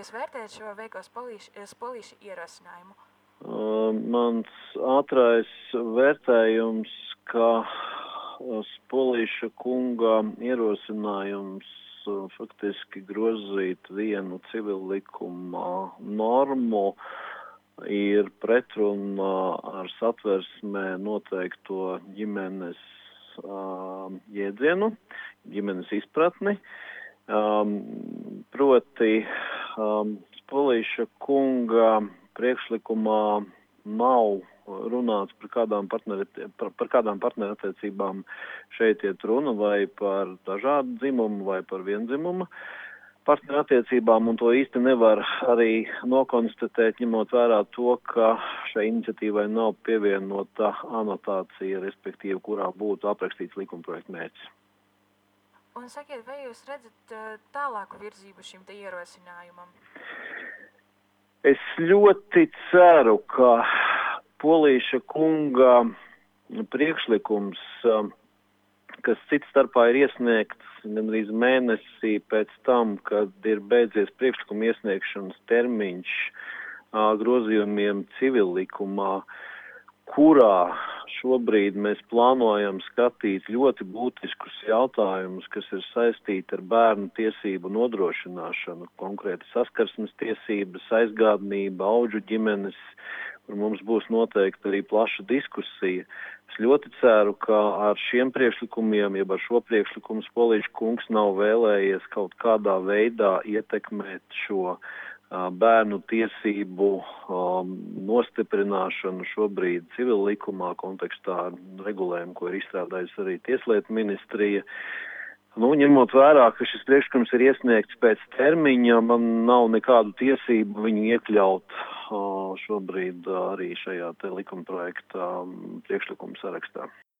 jūs vērtējat šo veikos Spolīša ierosinājumu? Mans ātrais vērtējums, ka Spolīša kunga ierosinājums faktiski grozīt vienu civillikuma normu ir pretrunā ar Satversmē noteikto ģimenes jēdzienu, ģimenes izpratni. Proti, Spolīša kunga priekšlikumā nav runāts par kādām partnerattiecībām. Šeit iet runa vai par dažādu dzimumu vai par viendzimumu partnerattiecībām, un to īsti nevar arī nokonstatēt, ņemot vērā to, ka šai iniciatīvai nav pievienota anotācija, respektīvi, kurā būtu aprakstīts likumprojekta mērķis. Un sakiet, vai jūs redzat tālāku virzību šim te ierosinājumam? Es ļoti ceru, ka Polīša kunga priekšlikums, kas cits starpā ir iesniegts gandrīz mēnesī pēc tam, kad ir beidzies priekšlikuma iesniegšanas termiņš grozījumiem civillikumā, kurā šobrīd mēs plānojam skatīt ļoti būtiskus jautājumus, kas ir saistīti ar bērnu tiesību nodrošināšanu, konkrēti saskarsmes tiesības, aizgādnība, audžu ģimenes, kur mums būs noteikti arī plaša diskusija. Es ļoti ceru, ka ar šiem priekšlikumiem, jeb ar šo priekšlikumu Spolīša kungs nav vēlējies kaut kādā veidā ietekmēt šo bērnu tiesību nostiprināšanu šobrīd civillikumā kontekstā ar regulējumu, ko ir izstrādājusi arī Tieslietu ministrija. Ņemot vērā, ka šis priekšlikums ir iesniegts pēc termiņa, man nav nekādu tiesību viņu iekļaut šobrīd arī šajā te likumprojekta priekšlikuma sarakstā.